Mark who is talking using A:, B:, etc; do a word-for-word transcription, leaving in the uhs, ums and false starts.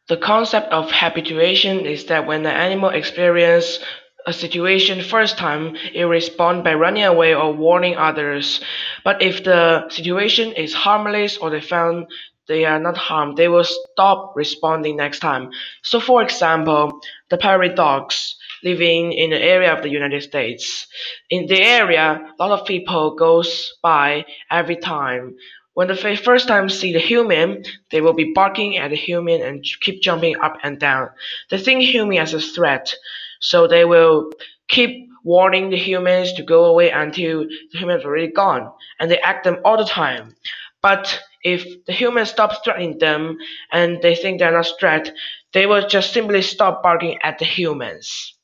A: The concept of habituation is that when the animal experiences a situation first time, it responds by running away or warning others. But if the situation is harmless or they found they are not harmed, they will stop responding next time. So for example, the prairie dogs living in the area of the United States. In the area, a lot of people goes by every time. When the fa- first time see the human, they will be barking at the human and keep jumping up and down. They think human as a threat, so they will keep warning the humans to go away until the humans are already gone, and they act them all the time. But if the humans stop threatening them and they think they're not threat, they will just simply stop barking at the humans.